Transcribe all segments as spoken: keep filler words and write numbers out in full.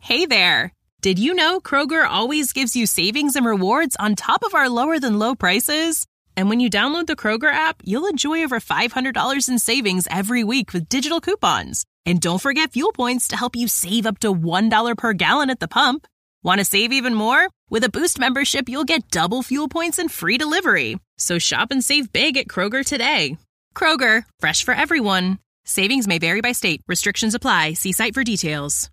Hey there! Did you know Kroger always gives you savings and rewards on top of our lower-than-low prices? And when you download the Kroger app, you'll enjoy over five hundred dollars in savings every week with digital coupons. And don't forget fuel points to help you save up to one dollar per gallon at the pump. Want to save even more? With a Boost membership, you'll get double fuel points and free delivery. So shop and save big at Kroger today. Kroger, fresh for everyone. Savings may vary by state. Restrictions apply. See site for details.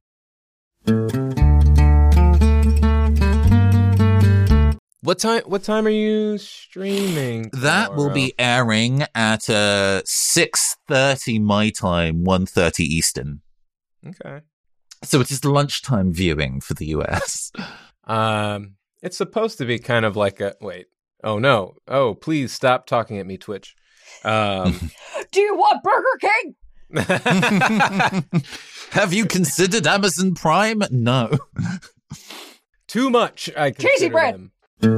What time What time are you streaming tomorrow? That will be airing at uh, six thirty my time, one thirty Eastern. Okay. So it is lunchtime viewing for the U S. Um, it's supposed to be kind of like a... Wait. Oh, no. Oh, please stop talking at me, Twitch. Um, Do you want Burger King? Have you considered Amazon Prime? No. Too much, I consider Cheesy bread. them.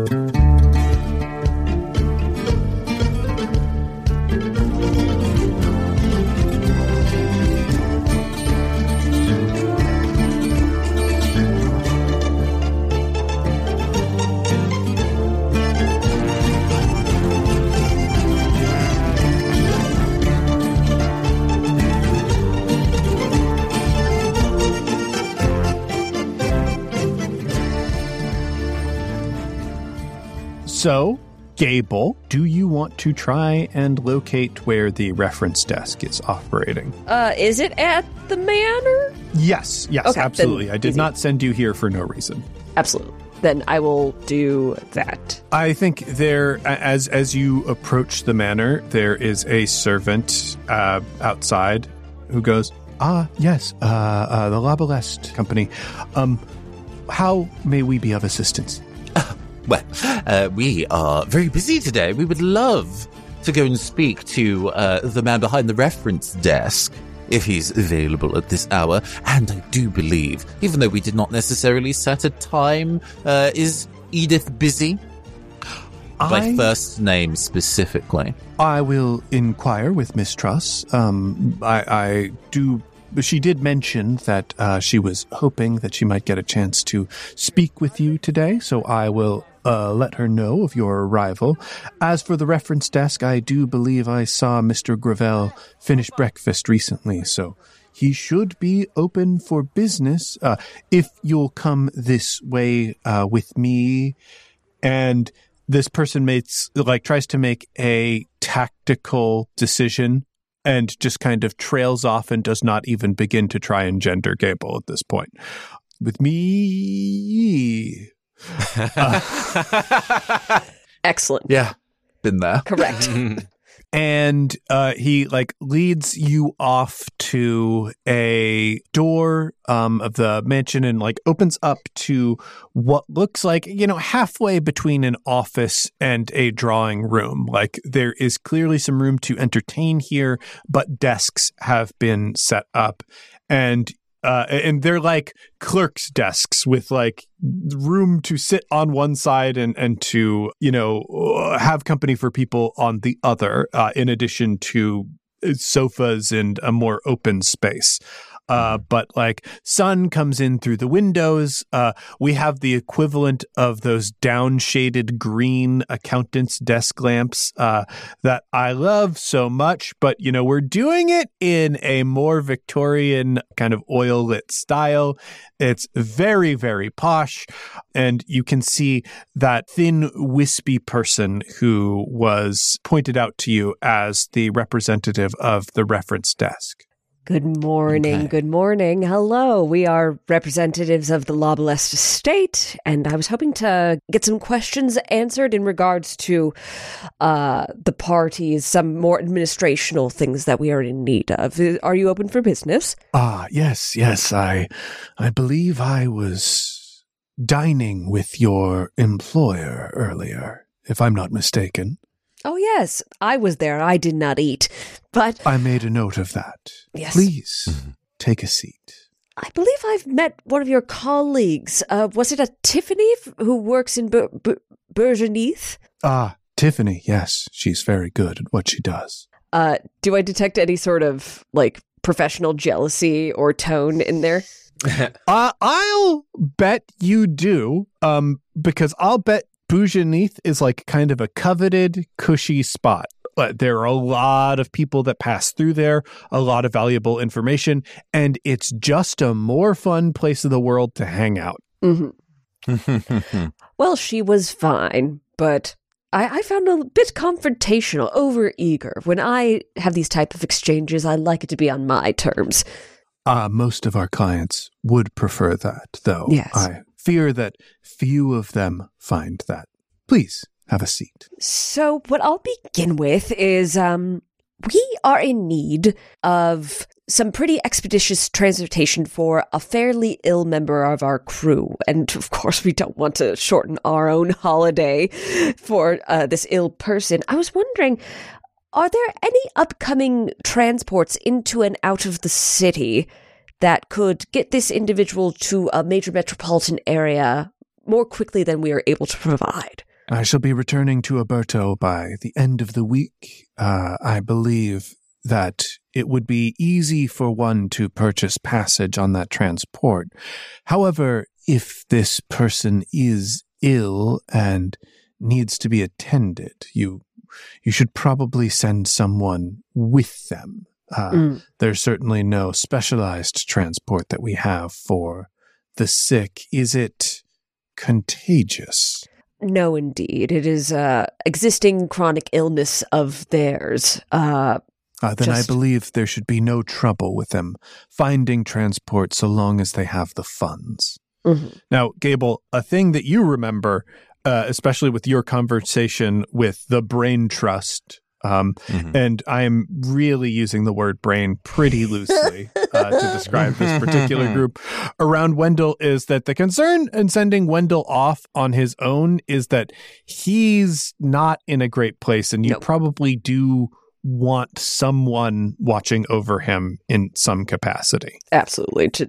So, Gable, do you want to try and locate where the reference desk is operating? Uh, is it at the manor? Yes, yes, Okay, absolutely. then I did easy. not send you here for no reason. Absolutely. Then I will do that. I think there, as as you approach the manor, there is a servant uh, outside who goes, "Ah, yes, uh, uh, the Labalest Company. Um, how may we be of assistance?" Well, uh, we are very busy today. We would love to go and speak to uh, the man behind the reference desk, if he's available at this hour. And I do believe, even though we did not necessarily set a time, uh, is Edith busy? By I- first name specifically. I will inquire with Miss Truss. Um, I, I do. She did mention that uh, she was hoping that she might get a chance to speak with you today, so I will uh, let her know of your arrival. As for the reference desk, I do believe I saw Mister Gravel finish breakfast recently, so he should be open for business. Uh, if you'll come this way uh, with me, and this person makes like tries to make a tactical decision and just kind of trails off and does not even begin to try and gender Gable at this point. With me. Uh, Excellent. Yeah, been there. Correct. and uh, he like leads you off to a door um, of the mansion and like opens up to what looks like, you know, halfway between an office and a drawing room. Like there is clearly some room to entertain here, but desks have been set up, and Uh, and they're like clerks' desks with like room to sit on one side and, and to, you know, have company for people on the other, uh, in addition to sofas and a more open space. Uh, but like sun comes in through the windows. Uh, we have the equivalent of those down-shaded green accountant's desk lamps uh, that I love so much. But, you know, we're doing it in a more Victorian kind of oil-lit style. It's very, very posh. And you can see that thin, wispy person who was pointed out to you as the representative of the reference desk. Good morning. Okay. Good morning. Hello. We are representatives of the Labalest Estate, and I was hoping to get some questions answered in regards to uh, the parties, some more administrational things that we are in need of. Are you open for business? Ah, yes, yes. I, I believe I was dining with your employer earlier, if I'm not mistaken. Oh, yes. I was there. I did not eat, but I made a note of that. Yes. Please take a seat. I believe I've met one of your colleagues. Uh, was it a Tiffany f- who works in Bur- Bur- Bergeneth? Ah, Tiffany. Yes, she's very good at what she does. Uh, do I detect any sort of like professional jealousy or tone in there? uh, I'll bet you do, um, because I'll bet Boujanith is like kind of a coveted, cushy spot. But there are a lot of people that pass through there, a lot of valuable information, and it's just a more fun place of the world to hang out. Mm-hmm. Well, she was fine, but I, I found a bit confrontational, over-eager. When I have these type of exchanges, I like it to be on my terms. Uh, most of our clients would prefer that, though. Yes. I fear that few of them find that. Please, have a seat. So what I'll begin with is, um, we are in need of some pretty expeditious transportation for a fairly ill member of our crew. And of course, we don't want to shorten our own holiday for uh, this ill person. I was wondering, are there any upcoming transports into and out of the city that could get this individual to a major metropolitan area more quickly than we are able to provide? I shall be returning to Alberto by the end of the week. Uh, I believe that it would be easy for one to purchase passage on that transport. However, if this person is ill and needs to be attended, you you should probably send someone with them. Uh, mm. There's certainly no specialized transport that we have for the sick. Is it contagious? No, indeed. It is uh, existing chronic illness of theirs. Uh, uh, then just... I believe there should be no trouble with them finding transport so long as they have the funds. Mm-hmm. Now, Gable, a thing that you remember, uh, especially with your conversation with the Brain Trust, um, mm-hmm. and I am really using the word brain pretty loosely uh, to describe this particular group around Wendell, is that the concern in sending Wendell off on his own is that he's not in a great place, and you nope. probably do want someone watching over him in some capacity. Absolutely. To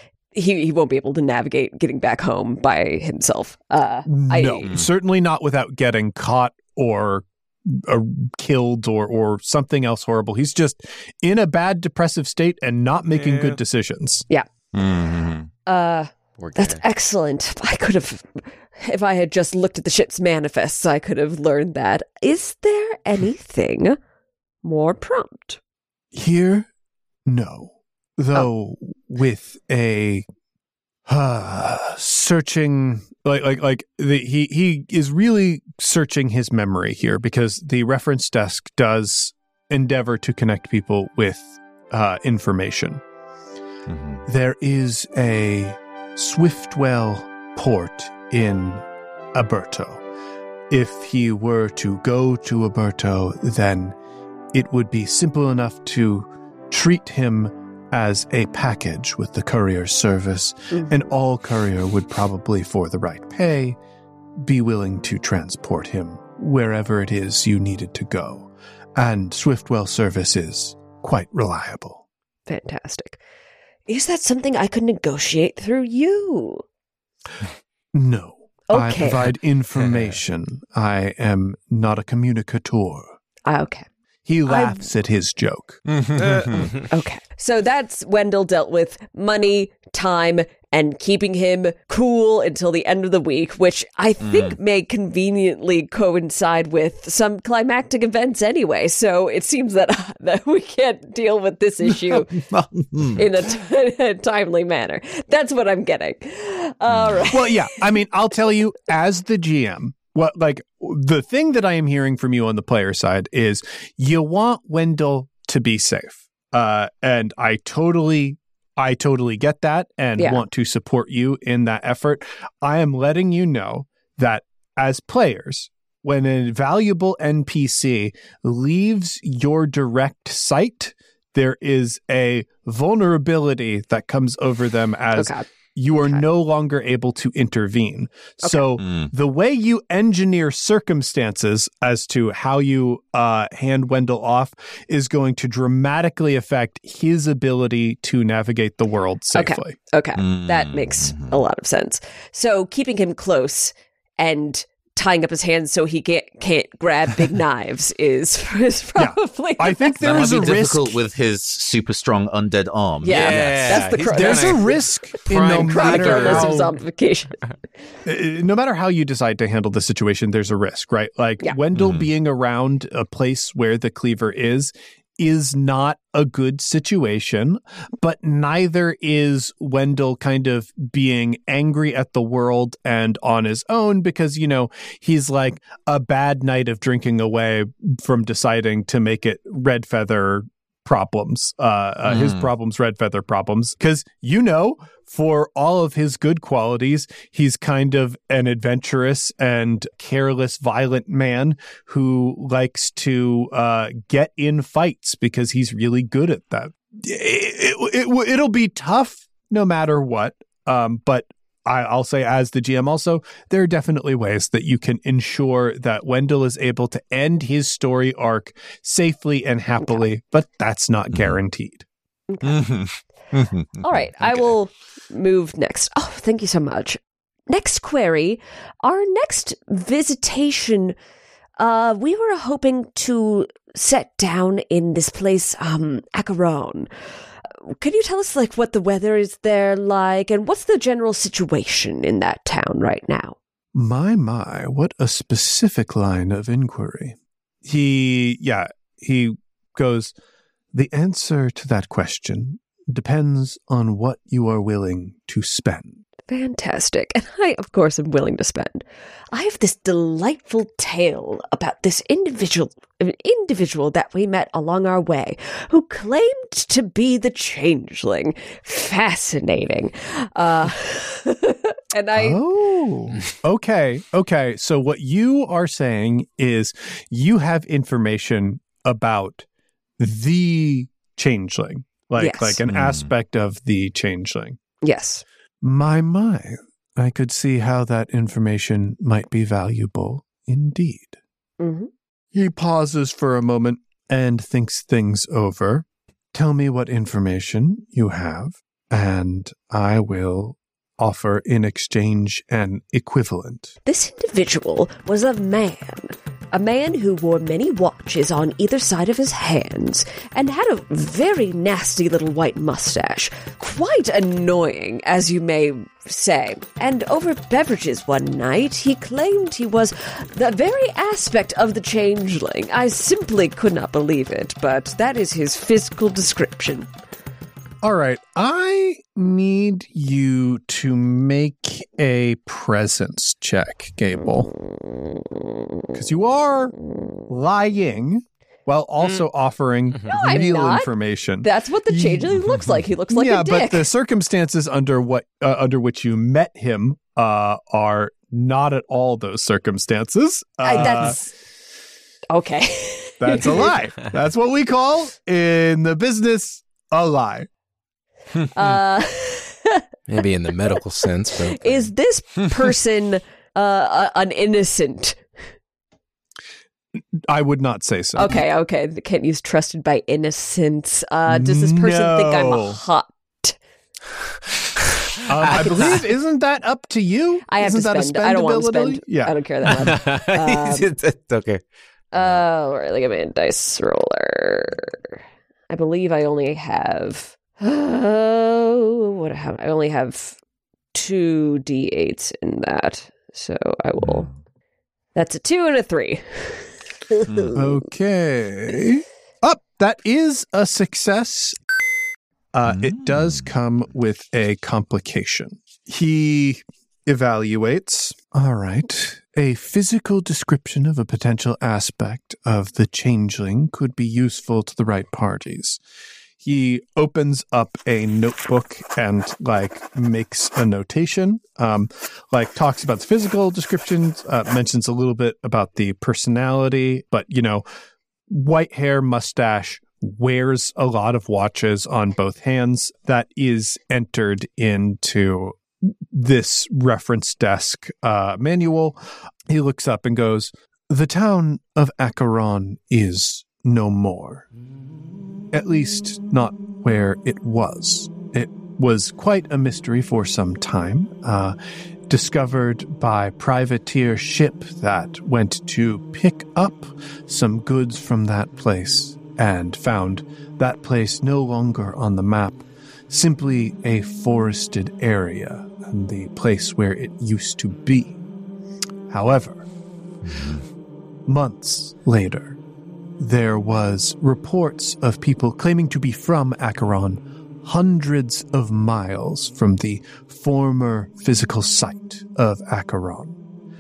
He he won't be able to navigate getting back home by himself. Uh, no, I, certainly not without getting caught or uh, killed or or something else horrible. He's just in a bad depressive state and not making yeah. good decisions. Yeah. Mm-hmm. Uh, that's excellent. I could have, if I had just looked at the ship's manifests, I could have learned that. Is there anything more prompt? Here, no. Though oh. with a uh, searching, like like like the, he he is really searching his memory here, because the reference desk does endeavor to connect people with uh, information. Mm-hmm. There is a Swiftwell port in Alberto. If he were to go to Alberto, then it would be simple enough to treat him as a package with the courier service, mm-hmm. and all courier would probably, for the right pay, be willing to transport him wherever it is you needed to go. And Swiftwell service is quite reliable. Fantastic. Is that something I could negotiate through you? No. Okay. I provide information. I am not a communicator. Okay. He laughs I... at his joke. Okay. So that's Wendell dealt with money, time, and keeping him cool until the end of the week, which I think mm. may conveniently coincide with some climactic events anyway. So it seems that, uh, that we can't deal with this issue in a, t- a timely manner. That's what I'm getting. All right. Well, yeah. I mean, I'll tell you, as the G M, what like the thing that I am hearing from you on the player side is you want Wendell to be safe. Uh, and I totally, I totally get that and yeah. want to support you in that effort. I am letting you know that as players, when a valuable N P C leaves your direct sight, there is a vulnerability that comes over them as okay. you are okay. no longer able to intervene. Okay. So mm. the way you engineer circumstances as to how you uh, hand Wendell off is going to dramatically affect his ability to navigate the world safely. Okay, okay. Mm. That makes a lot of sense. So keeping him close and tying up his hands so he can't can't grab big knives is, is probably. Yeah. I think there that is might a be risk difficult with his super strong undead arm. Yeah, Yeah, that's the. he's Cro- There's Kinda a risk in no prime matter chronicalism how, zombification. uh, no matter how you decide to handle the situation, there's a risk, right? Like Yeah. Wendell Mhm. being around a place where the cleaver is is not a good situation, but neither is Wendell kind of being angry at the world and on his own because, you know, he's like a bad night of drinking away from deciding to make it Red Feather problems, uh, uh, his Mm. problems, Red Feather problems. Because, you know, for all of his good qualities, he's kind of an adventurous and careless, violent man who likes to uh, get in fights because he's really good at that. It, it, it, it'll be tough no matter what, um, but I, I'll say as the G M also, there are definitely ways that you can ensure that Wendell is able to end his story arc safely and happily, but that's not guaranteed. All right, I Okay. will move next. Oh, thank you so much. Next query. Our next visitation, uh, we were hoping to set down in this place, um, Acheron. Can you tell us, like, what the weather is there like, and what's the general situation in that town right now? My, my, what a specific line of inquiry. He, yeah, he goes, the answer to that question depends on what you are willing to spend. Fantastic. And I, of course, am willing to spend. I have this delightful tale about this individual individual that we met along our way who claimed to be the changeling. Fascinating. Uh, and I... Oh, okay, okay. So what you are saying is you have information about the changeling, like Yes. like an Mm. aspect of the changeling. Yes. My, my, I could see how that information might be valuable indeed. Mm-hmm. He pauses for a moment and thinks things over. Tell me what information you have, and I will offer in exchange an equivalent. This individual was a man. A man who wore many watches on either side of his hands and had a very nasty little white mustache. Quite annoying, as you may say. And over beverages one night, he claimed he was the very aspect of the changeling. I simply could not believe it, but that is his physical description. All right, I need you to make a presence check, Gable. Because you are lying while also offering I'm real not. information. That's what the changeling looks like. He looks like yeah, a dick. but the circumstances under what uh, under which you met him uh, are not at all those circumstances. Uh, I, that's... Okay. that's a lie. That's what we call in the business a lie. uh... Maybe in the medical sense, but Is this person uh, an innocent? I would not say so. Okay, okay. Can't use trusted by innocence. Uh, does this person think I'm No. hot? Um, I believe, isn't that up to you? I have isn't to that spend. a I don't want to spendability? spend. Yeah. I don't care that much. Um, it's okay. Uh, all right, let me get my dice roller. I believe I only have. Oh, what have I only have two d eights in that, so I will. That's a two and a three. Okay. Up. That is a success. Uh, It does come with a complication. He evaluates. All right. A physical description of a potential aspect of the changeling could be useful to the right parties. He opens up a notebook and like makes a notation, um, like talks about the physical descriptions, uh, mentions a little bit about the personality, but you know, white hair, mustache, wears a lot of watches on both hands. That is entered into this reference desk uh, manual. He looks up and goes, "The town of Acheron is no more. At least not where it was. It was quite a mystery for some time. Uh, discovered by privateer ship that went to pick up some goods from that place and found that place no longer on the map, simply a forested area and the place where it used to be. However, months later, there was reports of people claiming to be from Acheron, hundreds of miles from the former physical site of Acheron.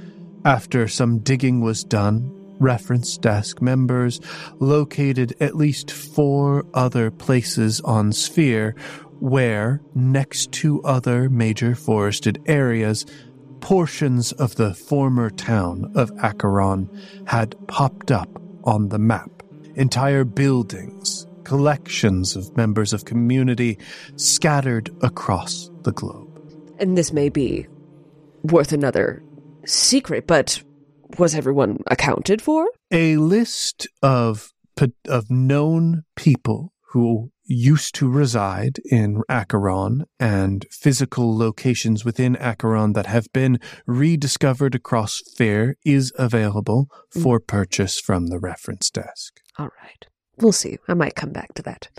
After some digging was done, reference desk members located at least four other places on Sphere where, next to other major forested areas, portions of the former town of Acheron had popped up on the map. Entire buildings, collections of members of community scattered across the globe. And this may be worth another secret, but was everyone accounted for? A list of of known people who used to reside in Acheron and physical locations within Acheron that have been rediscovered across Sphere is available for purchase from the reference desk. All right. We'll see. I might come back to that.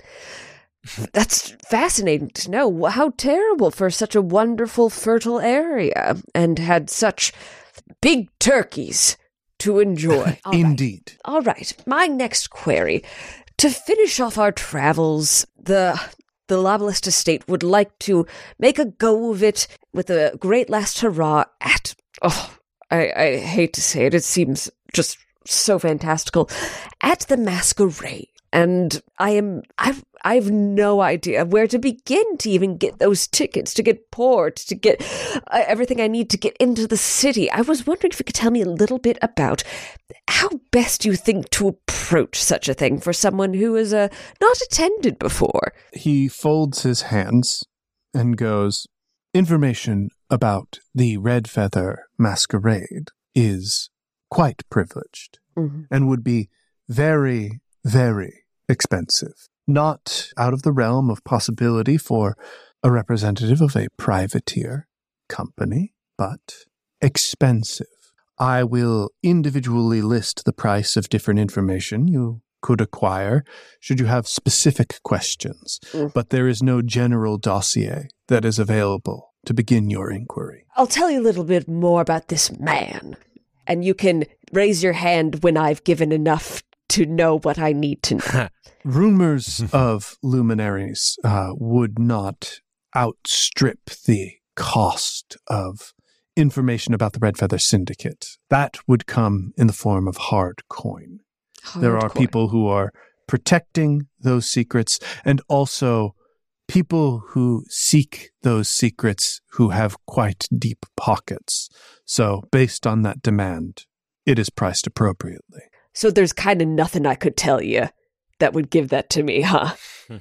That's fascinating to know. How terrible for such a wonderful, fertile area and had such big turkeys to enjoy. All Indeed. Right. All right. My next query. To finish off our travels, the the Lobalest Estate would like to make a go of it with a great last hurrah at, oh, I, I hate to say it, it seems just so fantastical, at the Masquerade. And I am, I've, I have no idea where to begin to even get those tickets, to get port, to get uh, everything I need to get into the city. I was wondering if you could tell me a little bit about how best you think to approach such a thing for someone who has uh, not attended before. He folds his hands and goes, information about the Red Feather Masquerade is quite privileged mm-hmm. and would be very, very expensive. Not out of the realm of possibility for a representative of a privateer company, but expensive. I will individually list the price of different information you could acquire should you have specific questions, mm. but there is no general dossier that is available to begin your inquiry. I'll tell you a little bit more about this man, and you can raise your hand when I've given enough to know what I need to know. Rumors of luminaries uh, would not outstrip the cost of information about the Red Feather Syndicate. That would come in the form of hard coin. Hard there are coin. People who are protecting those secrets, and also people who seek those secrets who have quite deep pockets. So based on that demand, it is priced appropriately. So there's kind of nothing I could tell you that would give that to me, huh?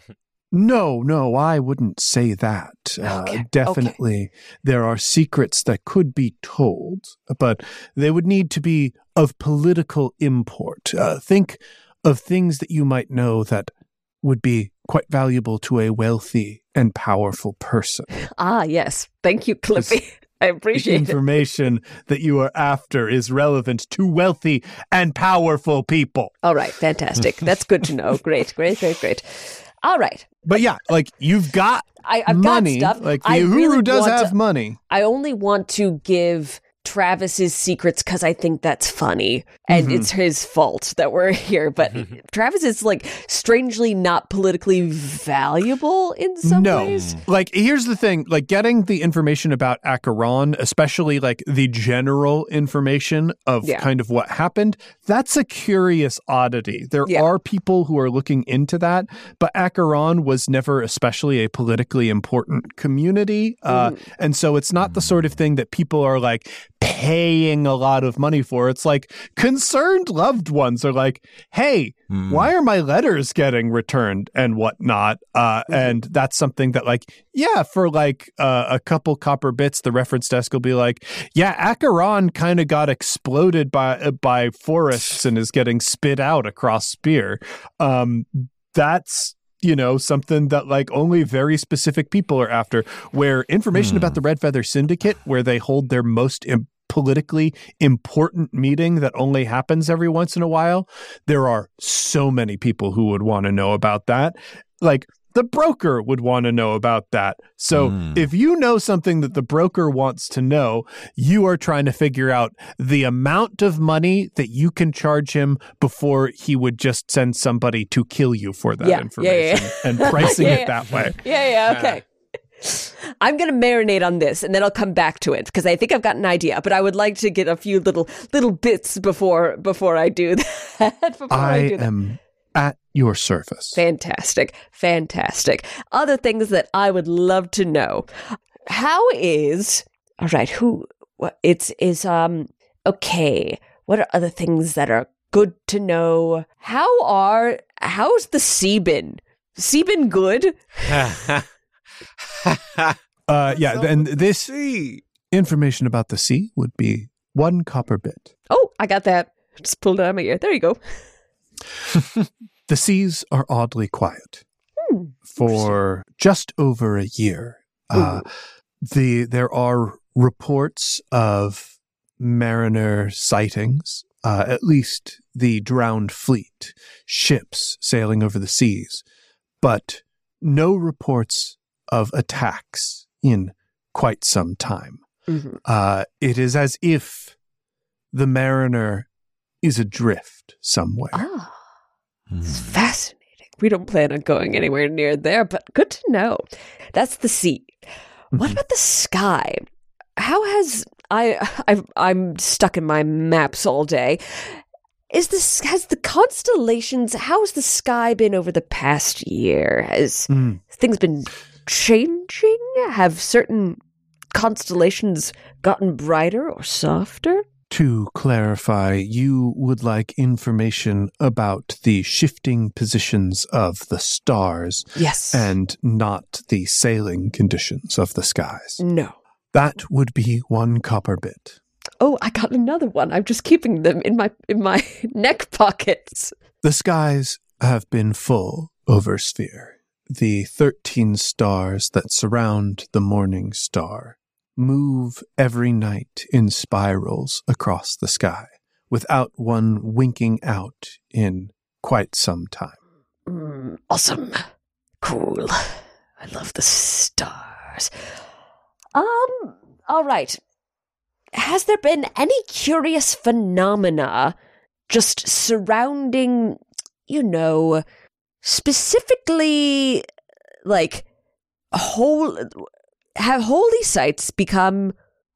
No, no, I wouldn't say that. Okay. Uh, definitely, okay. There are secrets that could be told, but they would need to be of political import. Uh, think of things that you might know that would be quite valuable to a wealthy and powerful person. Ah, yes. Thank you, Clippy. I appreciate the information it. that you are after is relevant to wealthy and powerful people. All right, fantastic. That's good to know. Great, great, great, great. All right. But yeah, like you've got I, I've money. Got stuff. Like the I Uhuru really does have to, money. I only want to give Travis's secrets because I think that's funny, and mm-hmm. it's his fault that we're here. But Travis is like strangely not politically valuable in some no. ways. Like here's the thing: like getting the information about Acheron, especially like the general information of yeah. kind of what happened, that's a curious oddity. There yeah. are people who are looking into that, but Acheron was never especially a politically important community, uh, mm. and so it's not the sort of thing that people are like paying a lot of money for. It's like concerned loved ones are like, hey, mm. why are my letters getting returned and whatnot? Uh, mm-hmm. And that's something that like, yeah, for like uh, a couple copper bits, the reference desk will be like, yeah, Acheron kind of got exploded by uh, by forests and is getting spit out across Sphere. Um, that's you know, something that like only very specific people are after, where information Hmm. about the Red Feather Syndicate, where they hold their most im- politically important meeting that only happens every once in a while, there are so many people who would want to know about that. Like, the broker would want to know about that. So Hmm. if you know something that the broker wants to know, you are trying to figure out the amount of money that you can charge him before he would just send somebody to kill you for that Yeah, yeah, information yeah. and pricing Yeah, it yeah. that way. Yeah, yeah, okay. I'm going to marinate on this and then I'll come back to it because I think I've got an idea, but I would like to get a few little little bits before before I do that. before I, I do that. am at your service. Fantastic. Fantastic. Other things that I would love to know. How is all right, who what it's is um okay. What are other things that are good to know? How are how's the sea been? Sea been good? Uh, yeah, and this See. information about the sea would be one copper bit. Oh, I got that. Just pulled it out of my ear. There you go. The seas are oddly quiet. Hmm. For just over a year. Uh, the there are reports of mariner sightings, uh, at least the drowned fleet, ships sailing over the seas, but no reports of attacks in quite some time. Mm-hmm. Uh, it is as if the mariner is adrift somewhere. Ah, Hmm. it's fascinating. We don't plan on going anywhere near there, but good to know. That's the sea. What Mhm. about the sky? How has I? I've, I'm stuck in my maps all day. Is this has the constellations? How's the sky been over the past year? Has Mm. things been changing? Have certain constellations gotten brighter or softer? To clarify, you would like information about the shifting positions of the stars Yes. and not the sailing conditions of the skies. no. That would be one copper bit. Oh, I got another one. I'm just keeping them in my in my neck pockets. The skies have been full over Sphere. The thirteen stars that surround the morning star move every night in spirals across the sky, without one winking out in quite some time. Mm, awesome. Cool. I love the stars. Um, all right. Has there been any curious phenomena just surrounding, you know, specifically like whole have holy sites become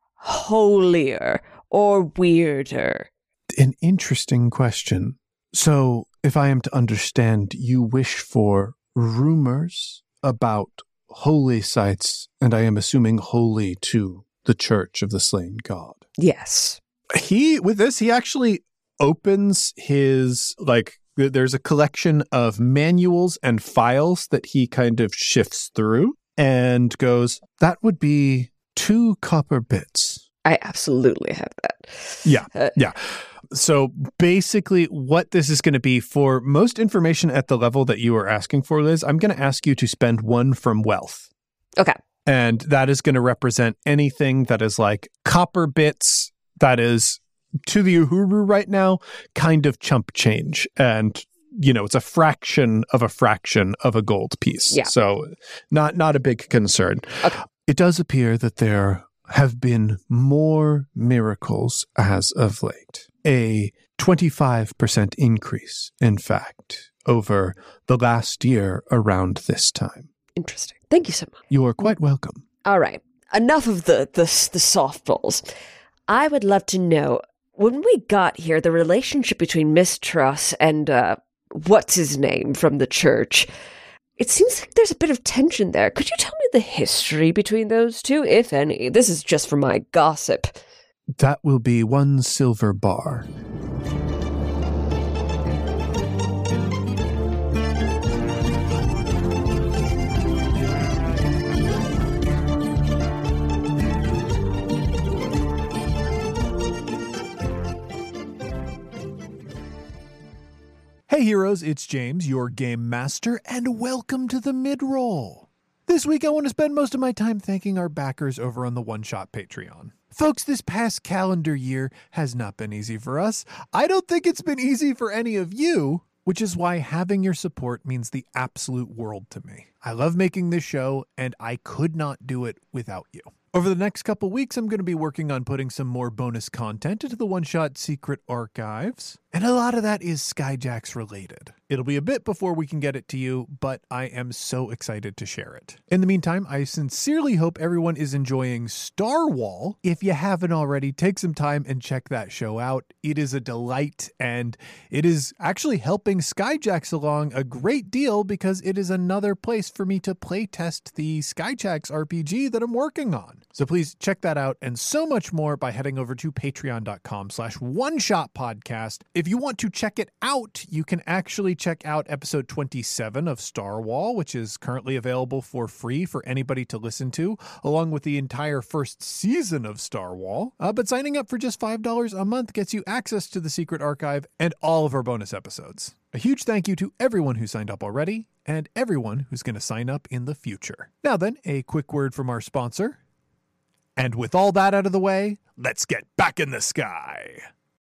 holier or weirder? An interesting question. So, if I am to understand, you wish for rumors about holy sites, and I am assuming holy to the Church of the Slain God. Yes. He, with this, he actually opens his, like, th- there's a collection of manuals and files that he kind of shifts through and goes, that would be two copper bits. I absolutely have that. Yeah, Uh, yeah. So basically what this is going to be for most information at the level that you are asking for, Liz, I'm going to ask you to spend one from wealth. Okay. And that is going to represent anything that is like copper bits that is to the Uhuru right now kind of chump change. And, you know, it's a fraction of a fraction of a gold piece. Yeah. So not, not a big concern. Okay. It does appear that there have been more miracles as of late. A twenty-five percent increase, in fact, over the last year around this time. Interesting. Thank you so much. You are quite welcome. All right. Enough of the, the, the softballs. I would love to know, when we got here, the relationship between Miss Truss and, uh, what's his name from the church. It seems like there's a bit of tension there. Could you tell me the history between those two, if any? This is just for my gossip. That will be one silver bar. Hey heroes, it's James, your game master, and welcome to the mid-roll. This week I want to spend most of my time thanking our backers over on the One Shot Patreon. Folks, this past calendar year has not been easy for us. I don't think it's been easy for any of you, which is why having your support means the absolute world to me. I love making this show, and I could not do it without you. Over the next couple weeks, I'm going to be working on putting some more bonus content into the One Shot Secret Archives, and a lot of that is Skyjacks related. It'll be a bit before we can get it to you, but I am so excited to share it. In the meantime, I sincerely hope everyone is enjoying Starwall. If you haven't already, take some time and check that show out. It is a delight, and it is actually helping Skyjacks along a great deal because it is another place for me to play test the Skyjacks R P G that I'm working on. So please check that out and so much more by heading over to patreon.com slash one shot podcast. If you want to check it out, you can actually check out episode twenty-seven of Starwall, which is currently available for free for anybody to listen to, along with the entire first season of Starwall. Uh, but signing up for just five dollars a month gets you access to the Secret Archive and all of our bonus episodes. A huge thank you to everyone who signed up already and everyone who's going to sign up in the future. Now then, a quick word from our sponsor. And with all that out of the way, let's get back in the sky.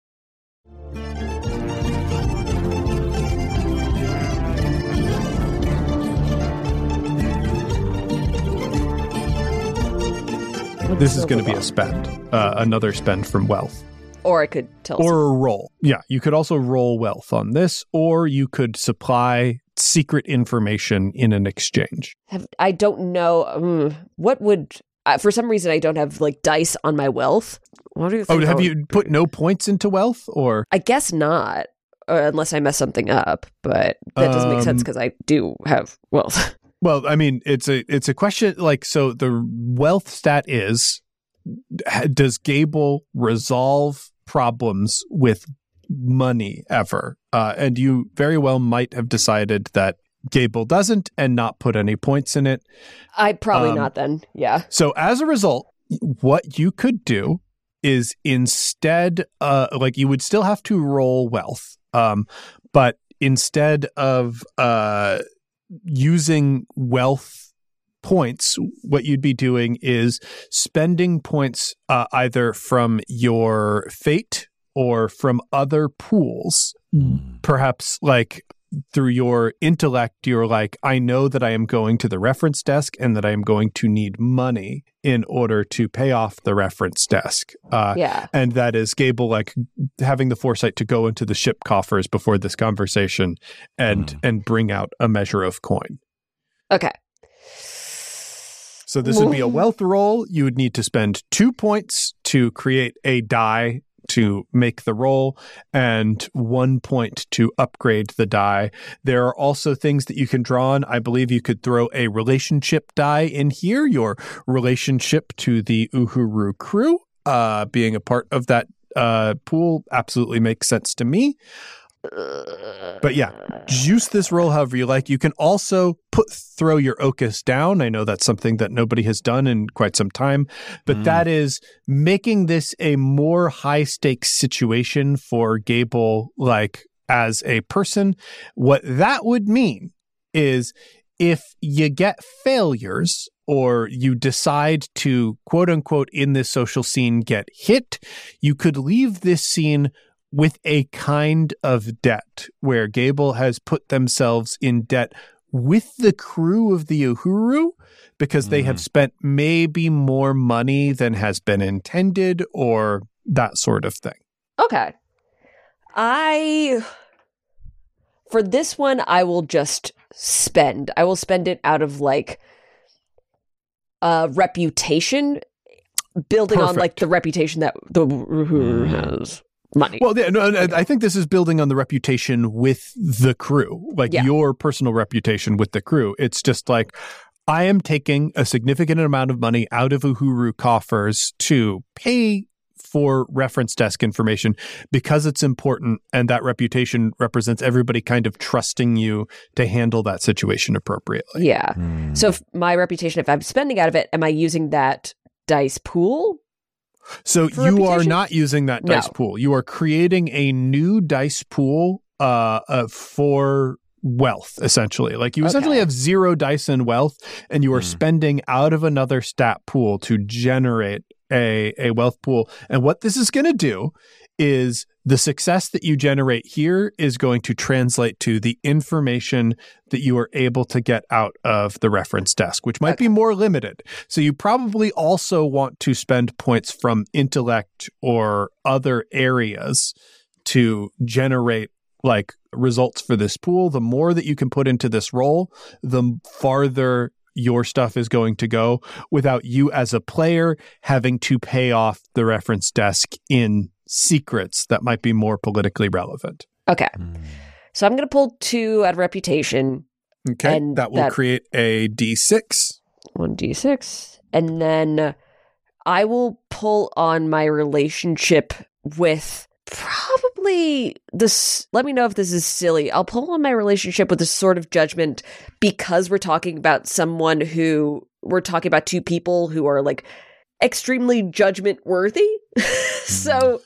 This is going to be a spend, uh, another spend from wealth. Or I could tell Or some- a roll. Yeah, you could also roll wealth on this, or you could supply secret information in an exchange. Have, I don't know. Um, what would... Uh, for some reason, I don't have, like, dice on my wealth. What do you think? Oh, have I you would- put no points into wealth, or? I guess not, uh, unless I mess something up. But that doesn't make sense Um, because I do have wealth. Well, I mean, it's a it's a question, like, so the wealth stat is, does Gable resolve problems with money ever? Uh, and you very well might have decided that Gable doesn't and not put any points in it. I probably um, not then. Yeah. So as a result, what you could do is instead, uh, like you would still have to roll wealth, um, but instead of uh, using wealth points, what you'd be doing is spending points uh, either from your fate or from other pools, Mm. perhaps like through your intellect, you're like, I know that I am going to the reference desk and that I am going to need money in order to pay off the reference desk. Uh, Yeah. And that is Gable, like having the foresight to go into the ship coffers before this conversation and Mm. and bring out a measure of coin. Okay. So this would be a wealth roll. You would need to spend two points to create a die to make the roll and one point to upgrade the die. There are also things that you can draw on. I believe you could throw a relationship die in here, your relationship to the Uhuru crew, uh, being a part of that uh, pool absolutely makes sense to me. But yeah, juice this roll however you like. You can also put throw your Ocus down. I know that's something that nobody has done in quite some time, but Mm. that is making this a more high stakes situation for Gable, like as a person. What that would mean is if you get failures or you decide to quote unquote in this social scene get hit, you could leave this scene with a kind of debt where Gable has put themselves in debt with the crew of the Uhuru because they have spent maybe more money than has been intended or that sort of thing. Okay. I for this one I will just spend. I will spend it out of like uh reputation, building on like Perfect. the reputation that the Uhuru has money. Well, yeah, no, I I think this is building on the reputation with the crew, like Yeah. your personal reputation with the crew. It's just like, I am taking a significant amount of money out of Uhuru coffers to pay for reference desk information because it's important, and that reputation represents everybody kind of trusting you to handle that situation appropriately. yeah. Mm. So if my reputation, if I'm spending out of it, am I using that dice pool? So For you are reputation? not using that dice No. pool. You are creating a new dice pool uh, uh for wealth, essentially. Like you essentially Okay. have zero dice in wealth, and you are Mm. spending out of another stat pool to generate a, a wealth pool. And what this is going to do is the success that you generate here is going to translate to the information that you are able to get out of the reference desk, which might Okay. be more limited. So you probably also want to spend points from intellect or other areas to generate like results for this pool. The more that you can put into this roll, the farther your stuff is going to go without you as a player having to pay off the reference desk in secrets that might be more politically relevant. Okay. Mm. So I'm going to pull two out of reputation, Okay. And that will that- create a D six. one d six, and then I will pull on my relationship with probably this. Let me know if this is silly. I'll pull on my relationship with the Sword of Judgment because we're talking about someone who we're talking about two people who are like extremely judgment worthy. So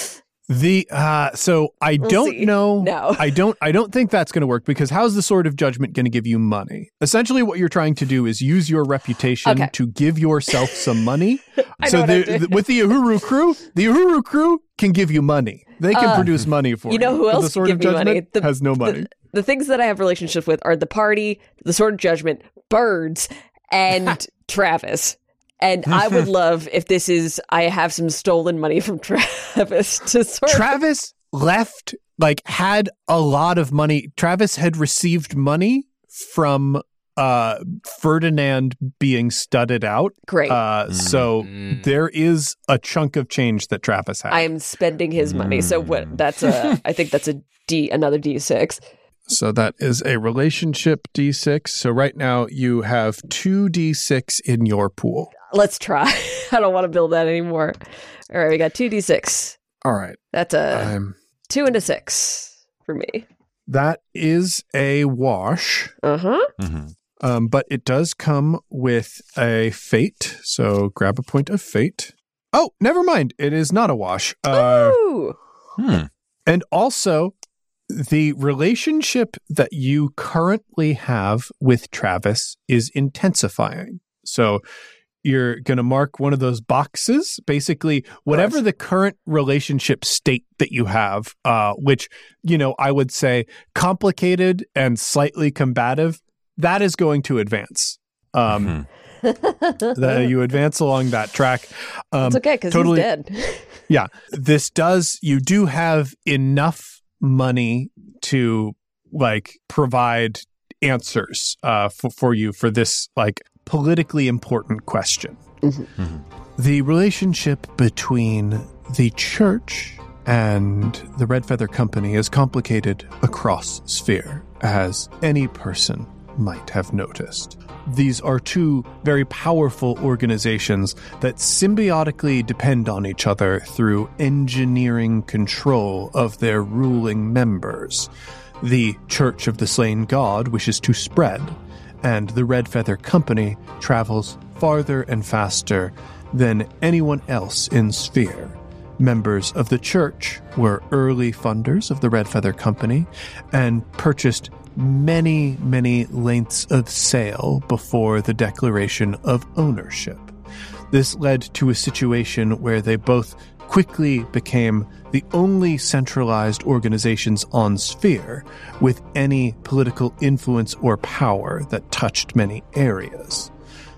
The uh so I We'll don't see. know. No. I don't I don't think that's going to work, because how's the Sword of Judgment going to give you money? Essentially what you're trying to do is use your reputation Okay. to give yourself some money. I know so what I the, did. the- with the Uhuru crew, the Uhuru crew can give you money. They can Uh, produce money for you. you know who But else the can Sword give of me money? Judgment The- has no money. the things that I have relationships with are the party, the Sword of Judgment, birds, and Travis. And I would love if this is I have some stolen money from Travis to sort of Travis left, like, had a lot of money. Travis had received money from uh, Ferdinand being studded out. great. Uh, so Mm. there is a chunk of change that Travis had. I am spending his money. So what? That's a. I think that's a D. Another D six. So that is a relationship D six. So right now you have two D six in your pool. Let's try. I don't want to build that anymore. All right, we got two D six. All right. That's a Um, two and a six for me. that is a wash, Uh huh. Mhm. um, but it does come with a fate. So grab a point of fate. Oh, never mind. It is not a wash. Uh, Ooh. Hmm. And also, the relationship that you currently have with Travis is intensifying. So you're going to mark one of those boxes, basically whatever Nice. the current relationship state that you have, uh, which, you know, I would say complicated and slightly combative, that is going to advance. Um, Mhm. the, you advance along that track. Um, It's okay because totally- he's dead. yeah, this does, you do have enough money to like provide answers uh, for, for you for this like politically important question. Mhm. The relationship between the church and the Red Feather Company is complicated across Sphere, as any person might have noticed. These are two very powerful organizations that symbiotically depend on each other through engineering control of their ruling members. The Church of the Slain God wishes to spread, and the Red Feather Company travels farther and faster than anyone else in Sphere. Members of the church were early funders of the Red Feather Company and purchased many, many lengths of sail before the declaration of ownership. This led to a situation where they both quickly became the only centralized organizations on Sphere with any political influence or power that touched many areas.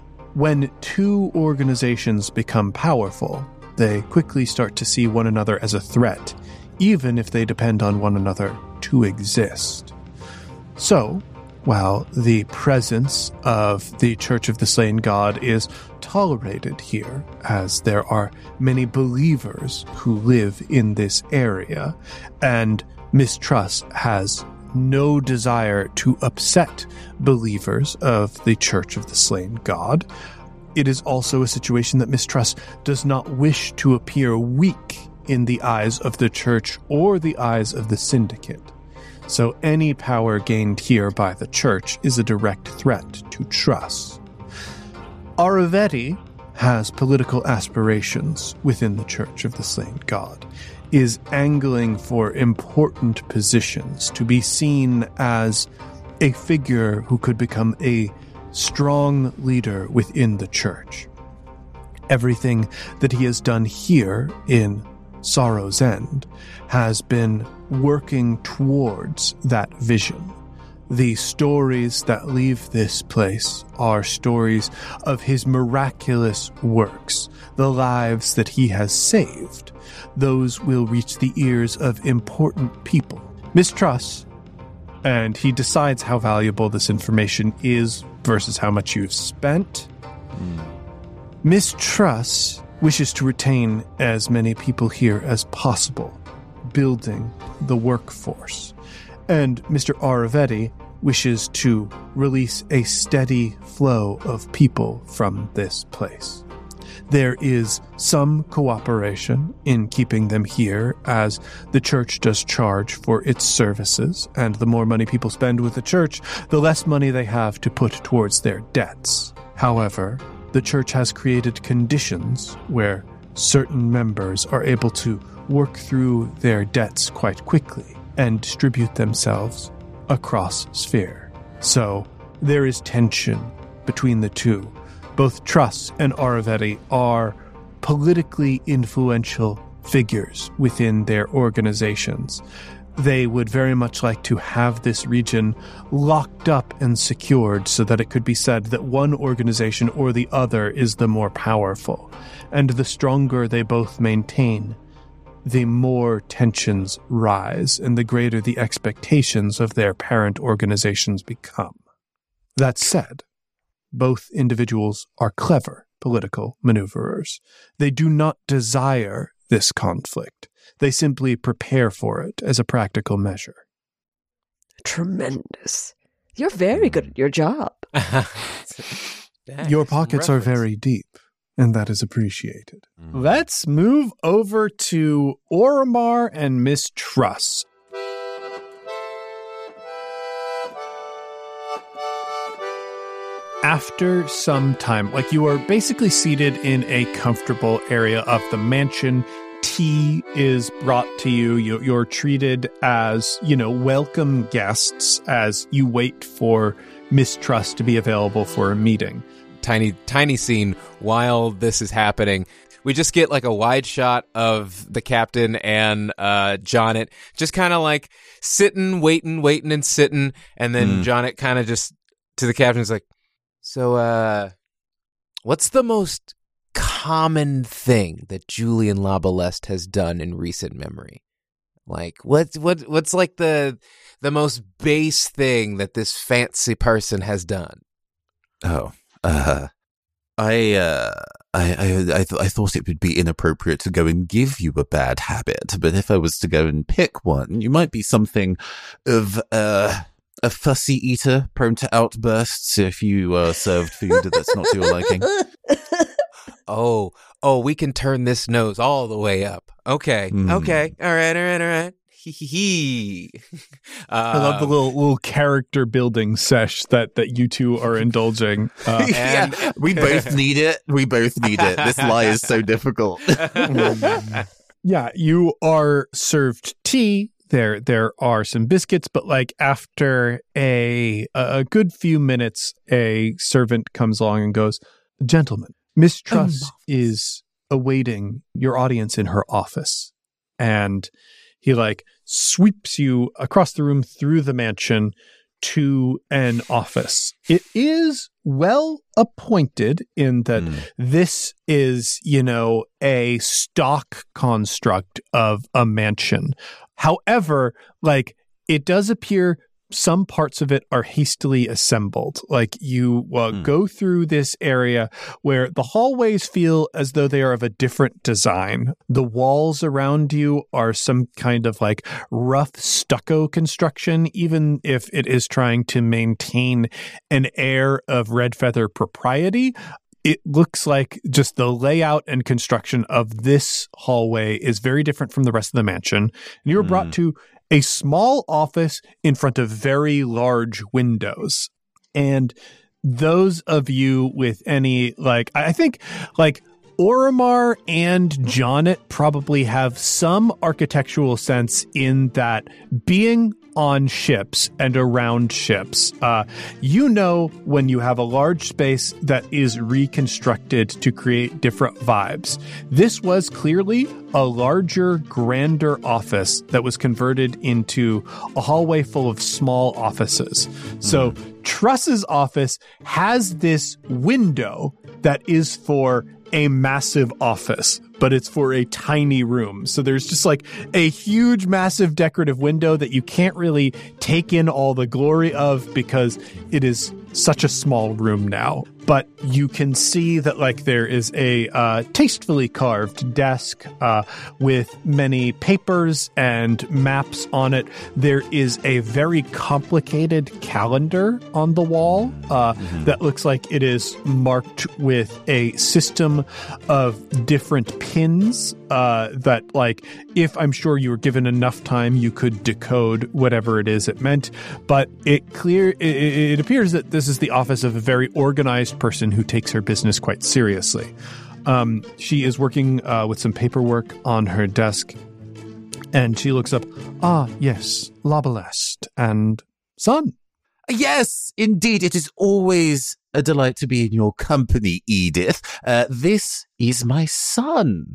When two organizations become powerful, they quickly start to see one another as a threat, even if they depend on one another to exist. So, while the presence of the Church of the Slain God is tolerated here, as there are many believers who live in this area, and Mistrust has no desire to upset believers of the Church of the Slain God, it is also a situation that Mistrust does not wish to appear weak in the eyes of the Church or the eyes of the Syndicate. So any power gained here by the church is a direct threat to trust. Aravetti has political aspirations within the Church of the Slain God. is angling for important positions, to be seen as a figure who could become a strong leader within the church. Everything that he has done here in Sorrow's End has been working towards that vision. The stories that leave this place are stories of his miraculous works, the lives that he has saved. Those will reach the ears of important people. Mistrust, and he decides how valuable this information is versus how much you've spent. Mm. Mistrust wishes to retain as many people here as possible, building the workforce. And Mister Aravetti wishes to release a steady flow of people from this place. There is some cooperation in keeping them here, as the church does charge for its services, and the more money people spend with the church, the less money they have to put towards their debts. However, the church has created conditions where certain members are able to work through their debts quite quickly and distribute themselves across sphere. So there is tension between the two. Both Truss and Aravetti are politically influential figures within their organizations. They would very much like to have this region locked up and secured so that it could be said that one organization or the other is the more powerful. And the stronger they both maintain, the more tensions rise and the greater the expectations of their parent organizations become. That said, both individuals are clever political maneuverers. They do not desire this conflict. They simply prepare for it as a practical measure. Tremendous. You're very good at your job. Your pockets are very deep, and that is appreciated. Mm. Let's move over to Oromar and Miss Truss. After some time, like you are basically seated in a comfortable area of the mansion, tea is brought to you. you. You're treated as, you know, welcome guests as you wait for Miss Truss to be available for a meeting. Tiny, tiny scene while this is happening. We just get like a wide shot of the captain and uh, Jonnet just kind of like sitting, waiting, waiting and sitting. And then mm. Jonnet kind of just to the captain is like, so uh, what's the most common thing that Julian Labaleste has done in recent memory? Like what what what's like the the most base thing that this fancy person has done? Oh, uh, I uh, I I I, th- I thought it would be inappropriate to go and give you a bad habit, but if I was to go and pick one, you might be something of uh. a fussy eater, prone to outbursts if you uh, served food that's not to your liking. Oh, oh, we can turn this nose all the way up. Okay, mm. okay, all right, all right, all right. Hee hee hee. Uh, I love the little little character building sesh that, that you two are indulging. Uh, and yeah, we both need it. We both need it. This lie is so difficult. Yeah, you are served tea. There there are some biscuits, but like after a a good few minutes, a servant comes along and goes, "Gentlemen, Miss Truss oh, is awaiting your audience in her office." And he like sweeps you across the room through the mansion to an office. It is well appointed in that mm. this is, you know, a stock construct of a mansion. However, like, it does appear some parts of it are hastily assembled. Like, you uh, mm. go through this area where the hallways feel as though they are of a different design. The walls around you are some kind of, like, rough stucco construction, even if it is trying to maintain an air of red feather propriety. It looks like just the layout and construction of this hallway is very different from the rest of the mansion. And you were brought mm. to a small office in front of very large windows. And those of you with any, like, I think, like, Oromar and Jonnet probably have some architectural sense in that being on ships and around ships. Uh, you know when you have a large space that is reconstructed to create different vibes. This was clearly a larger, grander office that was converted into a hallway full of small offices. So Truss's office has this window that is for a massive office, but it's for a tiny room. So there's just like a huge, massive decorative window that you can't really take in all the glory of because it is such a small room now. But you can see that like there is a uh, tastefully carved desk uh, with many papers and maps on it. There is a very complicated calendar on the wall uh, mm-hmm. that looks like it is marked with a system of different pins uh, that, like, if I'm sure you were given enough time, you could decode whatever it is it meant. But it clear it, it appears that this is the office of a very organized person who takes her business quite seriously. Um, she is working uh, with some paperwork on her desk, and she looks up. Ah, yes, Labalest and son. Yes, indeed. It is always a delight to be in your company, Edith. Uh, this is my son,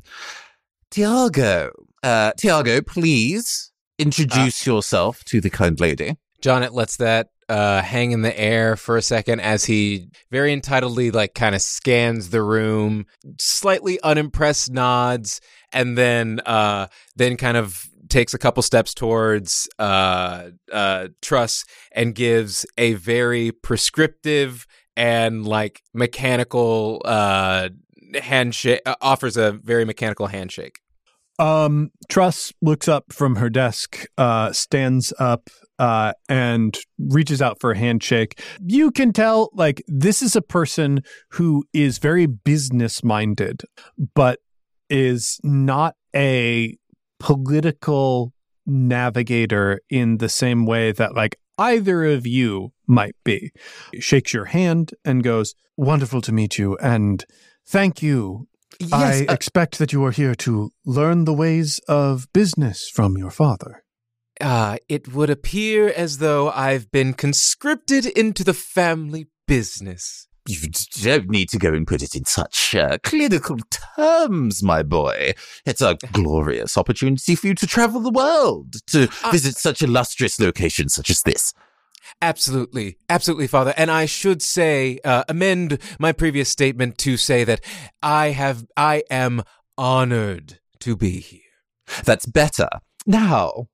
Tiago. Uh, Tiago, please introduce uh, yourself to the kind lady. Jonnet lets that uh, hang in the air for a second as he very entitledly, like, kind of scans the room, slightly unimpressed nods, and then uh, then kind of takes a couple steps towards uh, uh, Truss and gives a very prescriptive and like mechanical uh, handshake. Uh, offers a very mechanical handshake. Um, Truss looks up from her desk, uh, stands up, uh, and reaches out for a handshake. You can tell, like, this is a person who is very business-minded, but is not a political navigator in the same way that, like, either of you might be. Shakes your hand and goes, "Wonderful to meet you, and thank you. Yes, I uh, expect that you are here to learn the ways of business from your father." Uh, it would appear as though I've been conscripted into the family business. You don't need to go and put it in such uh, clinical terms, my boy. It's a glorious opportunity for you to travel the world, to uh, visit such illustrious locations such as this. Absolutely. Absolutely, Father. And I should say, uh, amend my previous statement to say that I have, I am honored to be here. That's better. Now,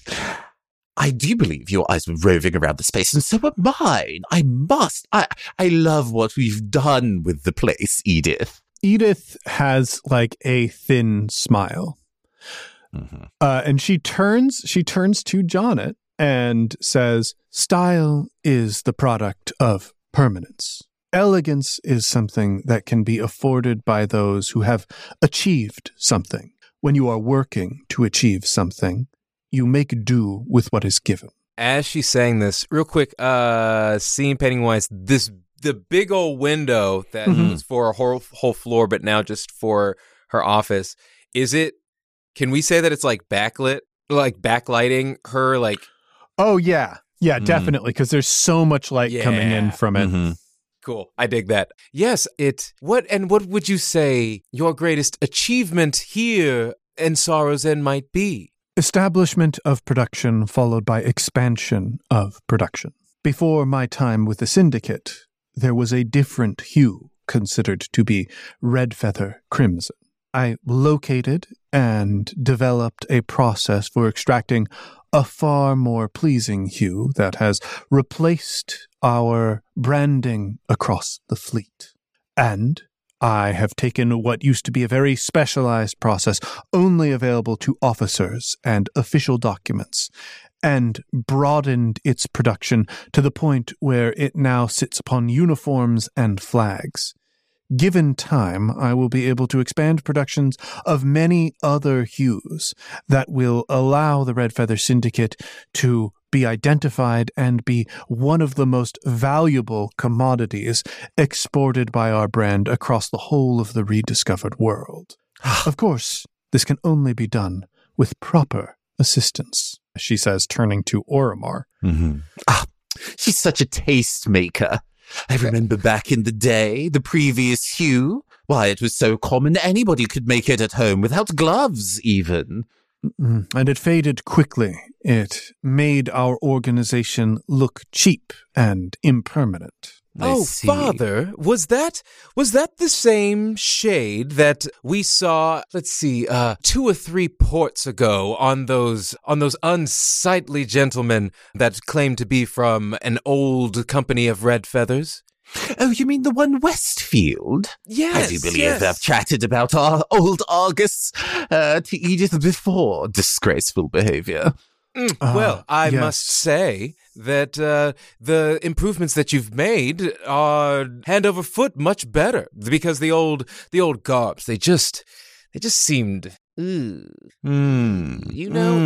I do believe your eyes were roving around the space, and so were mine. I must. I, I love what we've done with the place, Edith. Edith has like a thin smile. Mm-hmm. Uh, and she turns, she turns to Jonnet and says, "Style is the product of permanence. Elegance is something that can be afforded by those who have achieved something. When you are working to achieve something, you make do with what is given." As she's saying this, real quick, uh, scene painting wise, this the big old window that mm-hmm. was for a whole whole floor, but now just for her office. Is it? Can we say that it's like backlit, like backlighting her, like? Oh, yeah. Yeah, mm. definitely, because there's so much light yeah. coming in from it. Mm-hmm. Cool. I dig that. Yes, it... What and what would you say your greatest achievement here in Sorrow's End might be? Establishment of production followed by expansion of production. Before my time with the Syndicate, there was a different hue considered to be red feather crimson. I located and developed a process for extracting a far more pleasing hue that has replaced our branding across the fleet. And I have taken what used to be a very specialized process only available to officers and official documents and broadened its production to the point where it now sits upon uniforms and flags. Given time, I will be able to expand productions of many other hues that will allow the Red Feather Syndicate to be identified and be one of the most valuable commodities exported by our brand across the whole of the rediscovered world. Of course, this can only be done with proper assistance, she says, turning to Oromar. Mm-hmm. Ah, she's such a tastemaker. I remember back in the day, the previous hue. Why, it was so common anybody could make it at home without gloves, even. And it faded quickly. It made our organization look cheap and impermanent. I Oh, see. Father, was that was that the same shade that we saw, let's see, uh two or three ports ago on those on those unsightly gentlemen that claimed to be from an old company of red feathers? Oh, you mean the one Westfield? Yes. I do believe yes. I've chatted about our old Argus uh, to Edith before. Disgraceful behavior. Mm, Ah, well, I yes. must say that uh, the improvements that you've made are hand over foot much better, because the old the old garbs, they just they just seemed ooh, Mm. you know.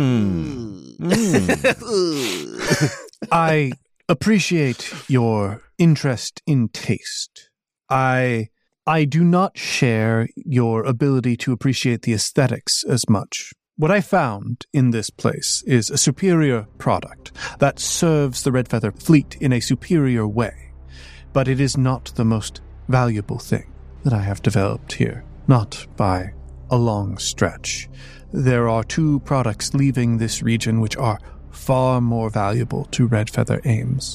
Mm. I appreciate your interest in taste. I I do not share your ability to appreciate the aesthetics as much. What I found in this place is a superior product that serves the Red Feather fleet in a superior way, but it is not the most valuable thing that I have developed here, not by a long stretch. There are two products leaving this region which are far more valuable to Red Feather aims.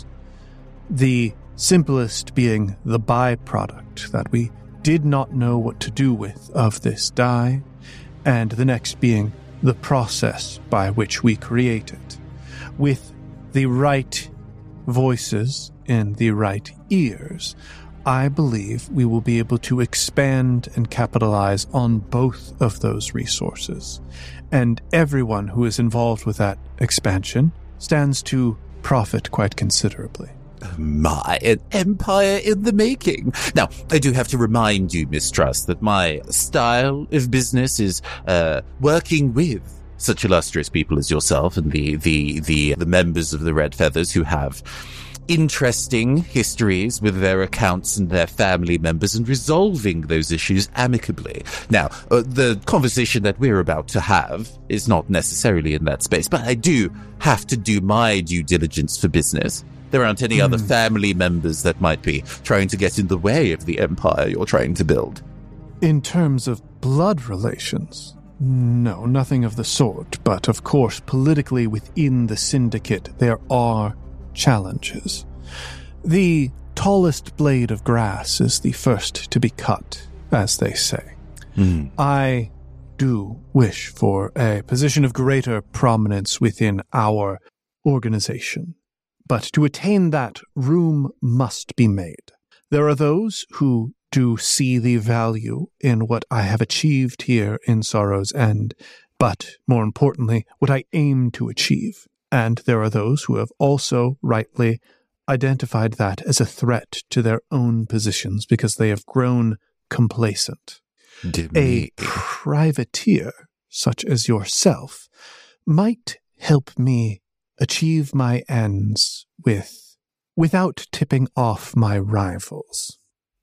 The simplest being the byproduct that we did not know what to do with of this dye, and the next being the process by which we create it. With the right voices in the right ears, I believe we will be able to expand and capitalize on both of those resources. And everyone who is involved with that expansion stands to profit quite considerably. My, an empire in the making. Now, I do have to remind you, Mistrust, that my style of business is uh, working with such illustrious people as yourself and the, the, the, the members of the Red Feathers who have interesting histories with their accounts and their family members, and resolving those issues amicably. Now, uh, the conversation that we're about to have is not necessarily in that space, but I do have to do my due diligence for business. There aren't any other family members that might be trying to get in the way of the empire you're trying to build. In terms of blood relations, no, nothing of the sort. But of course, politically within the syndicate, there are challenges. The tallest blade of grass is the first to be cut, as they say. Mm. I do wish for a position of greater prominence within our organization. But to attain that, room must be made. There are those who do see the value in what I have achieved here in Sorrow's End, but more importantly, what I aim to achieve. And there are those who have also rightly identified that as a threat to their own positions because they have grown complacent. A privateer, such as yourself, might help me achieve my ends with, without tipping off my rivals.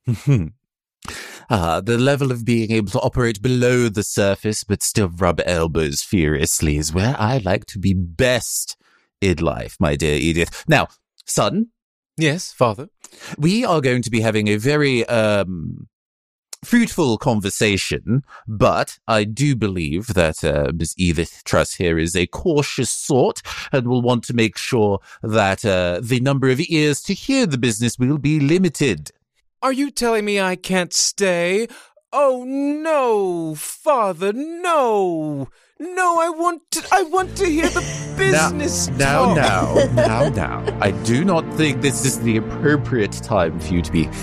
Ah, the level of being able to operate below the surface but still rub elbows furiously is where I like to be best in life, my dear Edith. Now, son. Yes, Father. We are going to be having a very, um... fruitful conversation, but I do believe that uh, Miss Edith Truss here is a cautious sort and will want to make sure that uh, the number of ears to hear the business will be limited. Are you telling me I can't stay? Oh no, Father, no. No, I want to I want to hear the business now, talk. now, now, now, now. I do not think this is the appropriate time for you to be...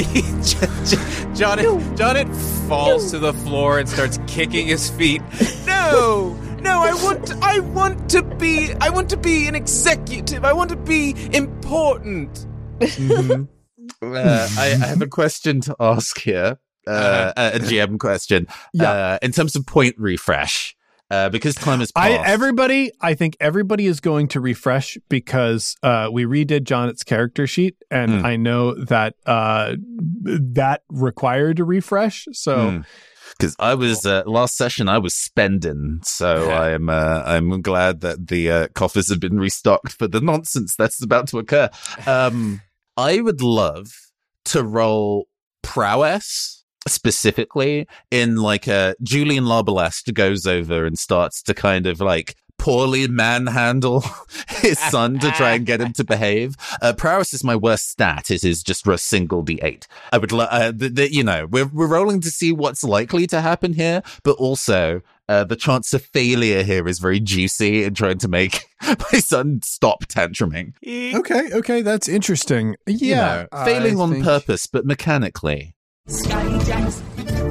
Jonnet, Jonnet falls to the floor and starts kicking his feet. No, no, I want, to, I want to be, I want to be an executive. I want to be important. Mm-hmm. uh, I, I have a question to ask here. Uh, a G M question. Yeah. Uh, in terms of point refresh, Uh, because time has I, passed. everybody, I think everybody is going to refresh because uh, we redid Jonat's character sheet, and Mm. I know that uh, that required a refresh. So, Because I was uh, last session, I was spending, so I'm uh, I'm glad that the uh, coffers have been restocked for the nonsense that's about to occur. Um, I would love to roll prowess. Specifically in like a Julian Larbalest goes over and starts to kind of like poorly manhandle his son to try and get him to behave. Uh, prowess is my worst stat. It is just a single D eight. I would, lo- uh, the, the, you know, we're we're rolling to see what's likely to happen here, but also uh, the chance of failure here is very juicy in trying to make my son stop tantruming. okay, okay, that's interesting. Yeah, You know, failing I on think- purpose, but mechanically. Scotty Jackson.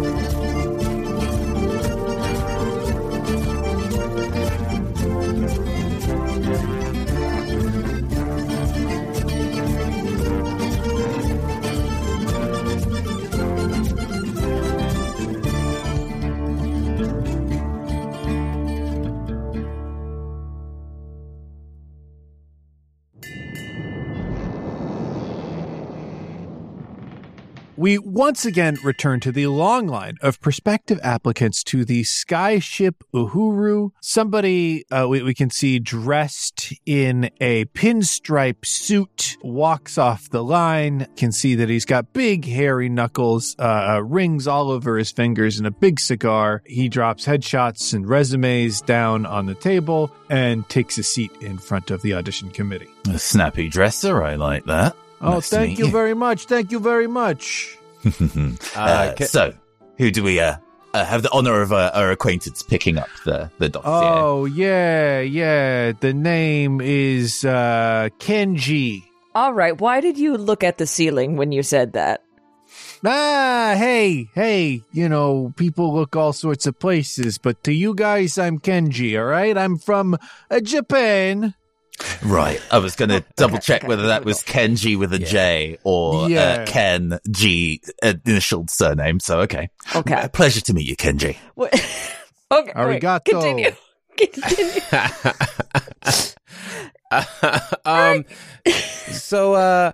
We once again return to the long line of prospective applicants to the skyship Uhuru. Somebody uh, we, we can see dressed in a pinstripe suit walks off the line. Can see that he's got big hairy knuckles, uh, uh, rings all over his fingers, and a big cigar. He drops headshots and resumes down on the table and takes a seat in front of the audition committee. A snappy dresser, I like that. Oh, Nice to thank meet you very much. Thank you very much. uh, Uh, ca- so, who do we uh, uh, have the honor of uh, our acquaintance picking up the, the dossier? Oh, yeah, yeah. The name is uh, Kenji. All right. Why did you look at the ceiling when you said that? Ah, hey, hey, you know, people look all sorts of places, but to you guys, I'm Kenji, all right? I'm from uh, Japan. Right. I was going to double check okay, whether that was Kenji with a J or Yeah. uh, Ken G uh, initialed surname. So, okay. Okay. Uh, pleasure to meet you, Kenji. What- okay. wait, Arigato. Continue. Continue. um, so uh,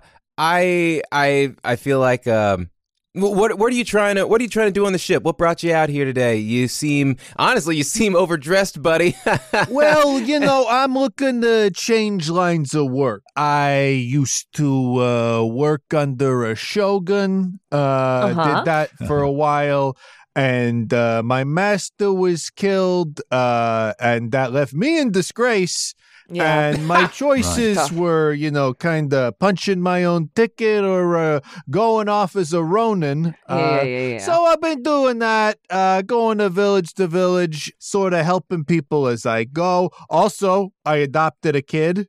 I I I feel like um, wh- what what are you trying to what are you trying to do on the ship? What brought you out here today? You seem honestly, you seem overdressed, buddy. Well, you know, I'm looking to change lines of work. I used to uh, work under a shogun, uh, Uh-huh. did that for a while. And uh, my master was killed, uh, and that left me in disgrace. Yeah. And my choices Tough. were, you know, kind of punching my own ticket or uh, going off as a Ronin. Yeah, Uh, yeah, yeah, yeah. So I've been doing that, uh, going to village to village, sort of helping people as I go. Also, I adopted a kid.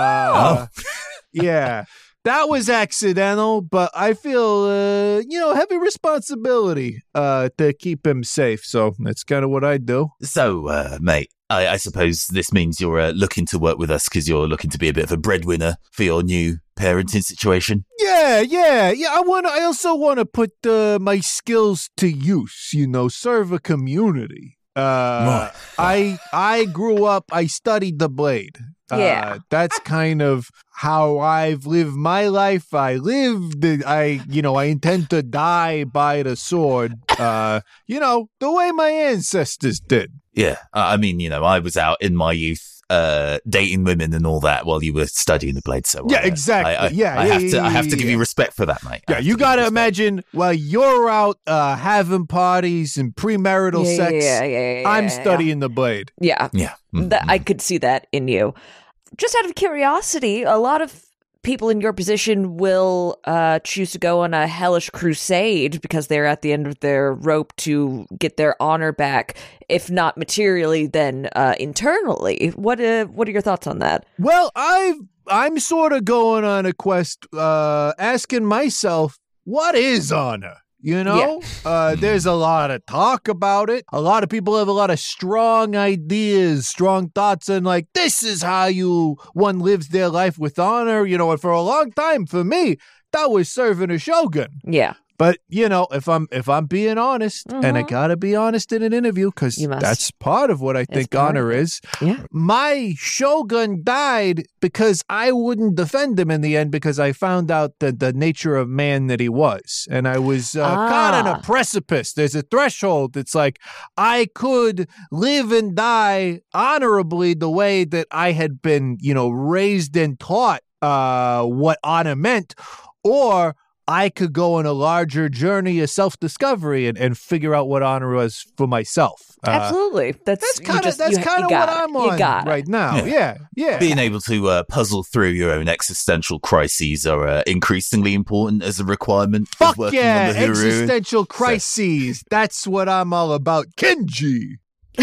Uh, yeah. That was accidental, but I feel, uh, you know, heavy responsibility uh, to keep him safe. So that's kind of what I do. So, uh, mate, I, I suppose this means you're uh, looking to work with us because you're looking to be a bit of a breadwinner for your new parenting situation. Yeah, yeah, yeah. I want. I also want to put uh, my skills to use. You know, serve a community. Uh, I I grew up. I studied the blade. Yeah. Uh, that's kind of how I've lived my life. I lived. I you know I intend to die by the sword. Uh, you know the way my ancestors did. Yeah. Uh, I mean, you know, I was out in my youth uh, dating women and all that while you were studying the blade. So Yeah, I, uh, exactly. I, I, Yeah, I yeah, have yeah, to. I have yeah, to give yeah. you respect for that, mate. I Yeah, have you to give got to respect. imagine while you're out uh, having parties and premarital yeah, sex, yeah, yeah, yeah, I'm yeah, studying the blade. Yeah. Yeah. Mm, That, I mm. could see that in you. Just out of curiosity, a lot of people in your position will uh, choose to go on a hellish crusade because they're at the end of their rope to get their honor back, if not materially, then uh, internally. What uh, What are your thoughts on that? Well, I've I'm sort of going on a quest, uh, asking myself, what is honor? You know, uh, there's a lot of talk about it. A lot of people have a lot of strong ideas, strong thoughts, and like, this is how you one lives their life with honor. You know, and for a long time, for me, that was serving a shogun. Yeah. But, you know, if I'm if I'm being honest, mm-hmm. and I gotta be honest in an interview, because that's part of what I think it's honor is. Yeah. My shogun died because I wouldn't defend him in the end because I found out the, the nature of man that he was. And I was uh, ah. caught on a precipice. There's a threshold. It's like I could live and die honorably the way that I had been, you know, raised and taught uh, what honor meant, or I could go on a larger journey of self-discovery and, and figure out what honor was for myself. Uh, Absolutely. That's that's kind of that's kind of what it. I'm on right now. Yeah, yeah. yeah. Being able to uh, puzzle through your own existential crises are uh, increasingly important as a requirement. Fuck working yeah, on the existential crises. So. That's what I'm all about. Kenji.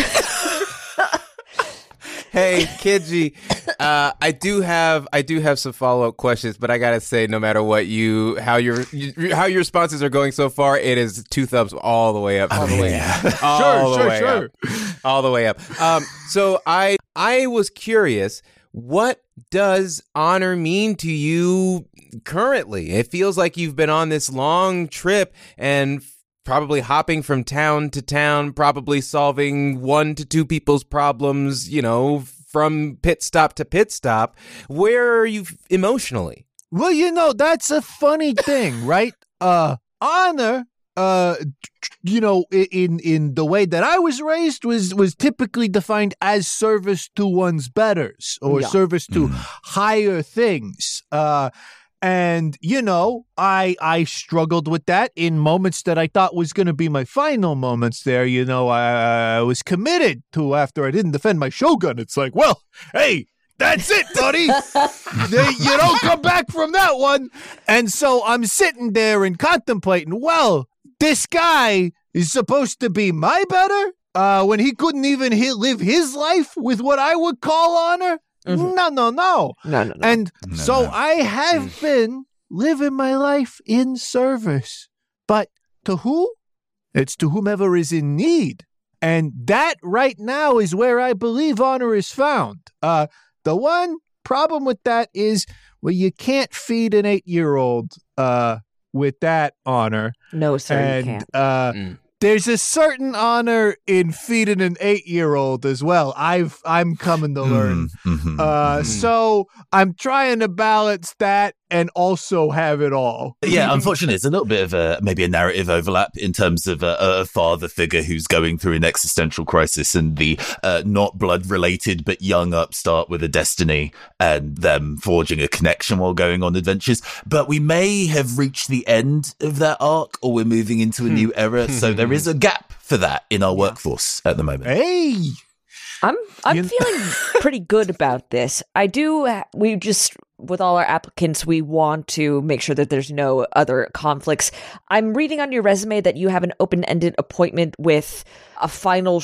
Hey, Kenji, uh, I do have I do have some follow up questions, but I gotta say, no matter what you how your you, how your responses are going so far, it is two thumbs all the way up, all oh, the way yeah. up, all sure, the sure, way sure. up, all the way up. Um, so I I was curious, what does honor mean to you currently? It feels like you've been on this long trip and probably hopping from town to town, probably solving one to two people's problems, you know, from pit stop to pit stop. Where are you emotionally? Well, you know, that's a funny thing, right? Uh, honor, uh, you know, in in the way that I was raised was was typically defined as service to one's betters or yeah. service to mm. higher things. Uh, And, you know, I I struggled with that in moments that I thought was going to be my final moments there. You know, I, I was committed to after I didn't defend my shogun. It's like, well, hey, that's it, buddy. they, you don't come back from that one. And so I'm sitting there and contemplating, well, this guy is supposed to be my better uh, when he couldn't even he- live his life with what I would call honor. Mm-hmm. No, no, no. No, no, no. And no, so no. I have been living my life in service. But to who? It's to whomever is in need. And that right now is where I believe honor is found. Uh, the one problem with that is, well, you can't feed an eight-year-old uh, with that honor. No, sir, and, you can't. Uh, Mm. There's a certain honor in feeding an eight-year-old as well. I've I'm coming to learn. Mm-hmm, uh, mm-hmm. So I'm trying to balance that and also have it all. Yeah, unfortunately, it's a little bit of a maybe a narrative overlap in terms of a, a father figure who's going through an existential crisis and the uh, not blood-related but young upstart with a destiny and them forging a connection while going on adventures. But we may have reached the end of that arc, or we're moving into a new era, so there is a gap for that in our workforce at the moment. Hey! I'm I'm You- feeling pretty good about this. I do. We just with all our applicants, we want to make sure that there's no other conflicts. I'm reading on your resume that you have an open-ended appointment with a final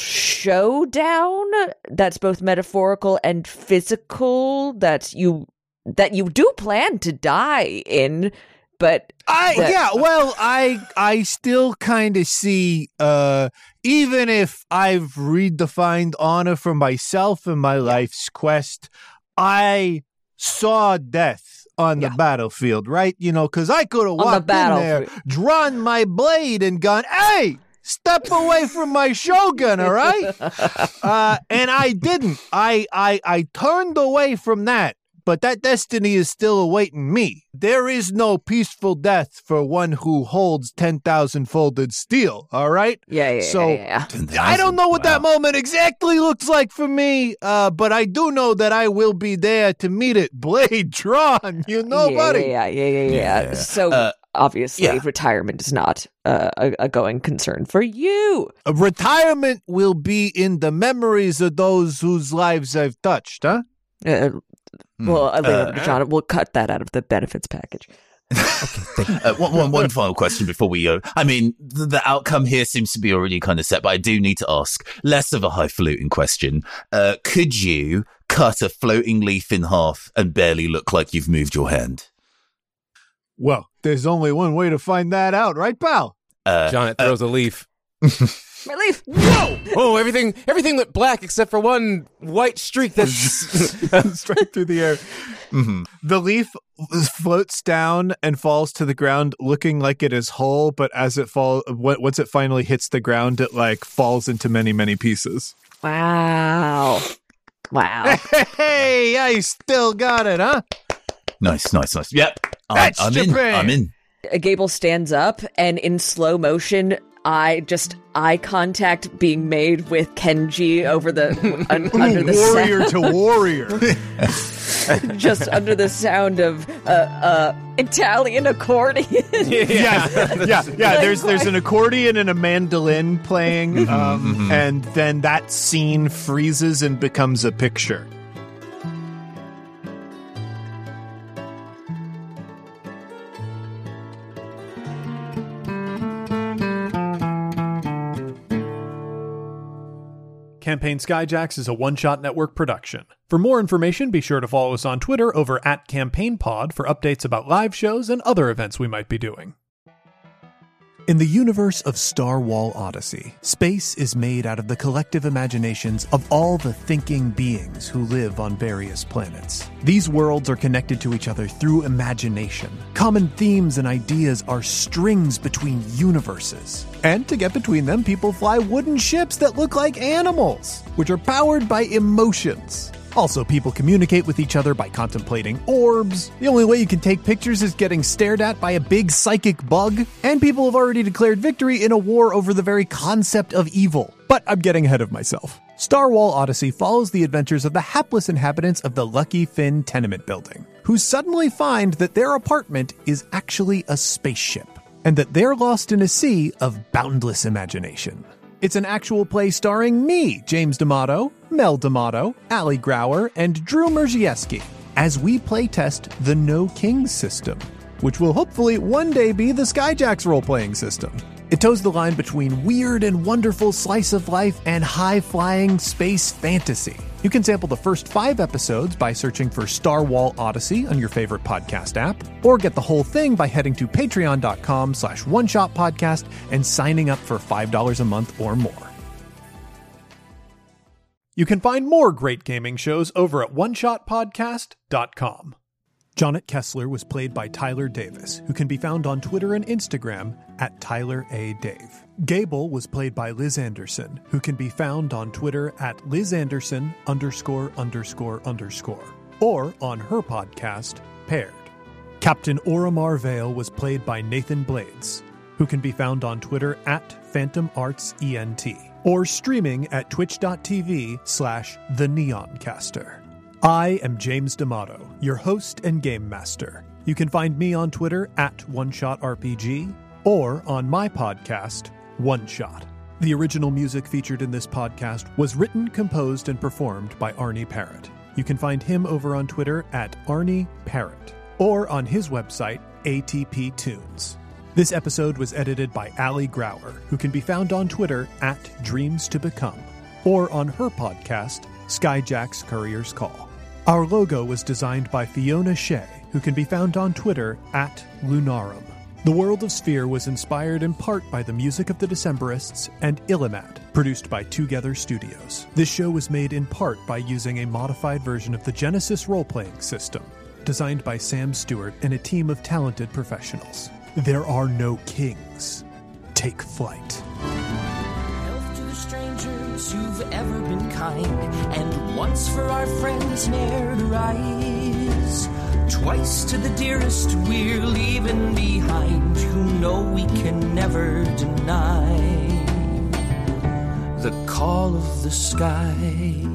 showdown that's both metaphorical and physical. That you that you do plan to die in. But I that- yeah, well, I I still kind of see uh even if I've redefined honor for myself in my life's quest, I saw death on the Yeah. battlefield, right? You know, because I could have the walked in there, battlefield. drawn my blade, and gone, "Hey, step away from my shogun, all right?" uh, and I didn't. I I I turned away from that. But that destiny is still awaiting me. There is no peaceful death for one who holds ten thousand folded steel, all right? yeah, yeah, So, yeah, yeah. I don't know what Wow. that moment exactly looks like for me, uh, but I do know that I will be there to meet it, blade drawn, you know, yeah, buddy. Yeah, yeah, yeah, yeah. Yeah. So Uh, obviously, yeah. retirement is not uh, a, a going concern for you. A retirement will be in the memories of those whose lives I've touched, huh? Uh, well, uh, Uh, John, we'll cut that out of the benefits package. uh, one, one, one final question before we go. I mean, the, the outcome here seems to be already kind of set, but I do need to ask less of a highfalutin question. Uh, could you cut a floating leaf in half and barely look like you've moved your hand? Well, there's only one way to find that out, right, pal? Uh, John, it throws a leaf. My leaf! Whoa! Oh, everything everything went black except for one white streak that's straight through the air. Mm-hmm. The leaf floats down and falls to the ground looking like it is whole, but as it fall, once it finally hits the ground, it like falls into many, many pieces. Wow. Wow. Hey, yeah, you still got it, huh? Nice, nice, nice. Yep. I'm, That's I'm in. Japan. I'm in. Gable stands up, and in slow motion, I just eye contact being made with Kenji over the un, under the warrior sound. to warrior. Just under the sound of uh, uh, Italian accordion. yeah, yeah, yeah. Like, there's there's an accordion and a mandolin playing, Mm-hmm, um, mm-hmm. and then that scene freezes and becomes a picture. Campaign Skyjacks is a one-shot network production. For more information, be sure to follow us on Twitter over at CampaignPod for updates about live shows and other events we might be doing. In the universe of Star Wall Odyssey, space is made out of the collective imaginations of all the thinking beings who live on various planets. These worlds are connected to each other through imagination. Common themes and ideas are strings between universes. And to get between them, people fly wooden ships that look like animals, which are powered by emotions. Also, people communicate with each other by contemplating orbs. The only way you can take pictures is getting stared at by a big psychic bug. And people have already declared victory in a war over the very concept of evil. But I'm getting ahead of myself. Star Wall Odyssey follows the adventures of the hapless inhabitants of the Lucky Finn tenement building, who suddenly find that their apartment is actually a spaceship, and that they're lost in a sea of boundless imagination. It's an actual play starring me, James D'Amato, Mel D'Amato, Ali Grauer, and Drew Merzieski, as we playtest the No Kings system, which will hopefully one day be the Skyjacks role-playing system. It toes the line between weird and wonderful slice of life and high-flying space fantasy. You can sample the first five episodes by searching for Star Wall Odyssey on your favorite podcast app, or get the whole thing by heading to patreon.com slash one-shot podcast and signing up for five dollars a month or more. You can find more great gaming shows over at one shot podcast dot com. Jonnet Kessler was played by Tyler Davis, who can be found on Twitter and Instagram at Tyler A. Dave. Gable was played by Liz Anderson, who can be found on Twitter at Liz Anderson underscore underscore underscore, or on her podcast, Paired. Captain Oromar Vale was played by Nathan Blades, who can be found on Twitter at Phantom Arts E N T, or streaming at twitch.tv slash the Neoncaster. I am James D'Amato, your host and game master. You can find me on Twitter at OneShotRPG, or on my podcast, One Shot. The original music featured in this podcast was written, composed, and performed by Arnie Parrott. You can find him over on Twitter at Arnie Parrott, or on his website, A T P Tunes. This episode was edited by Ali Grauer, who can be found on Twitter at Dreams to Become, or on her podcast, Skyjacks Courier's Call. Our logo was designed by Fiona Shea, who can be found on Twitter at Lunarum. The World of Sphere was inspired in part by the music of the Decemberists and Illimat, produced by Together Studios. This show was made in part by using a modified version of the Genesis role-playing system, designed by Sam Stewart and a team of talented professionals. There are no kings. Take flight. Health to the strangers who've ever been kind, and once for our friends ne'er to rise. Twice to the dearest we're leaving behind, who know we can never deny the call of the sky.